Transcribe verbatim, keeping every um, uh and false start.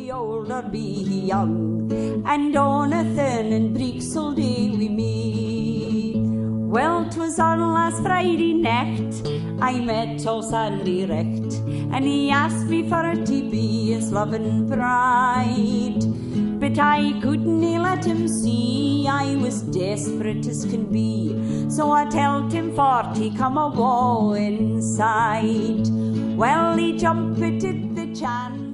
he old or be he young, and on a thin and breeksel day we meet. Well, 'twas on last Friday night I met old Sandy Recht, and he asked me for to be his loving bride. But I couldn't let him see I was desperate as can be, so I told him for to come a go inside. Well, he jumped at the chance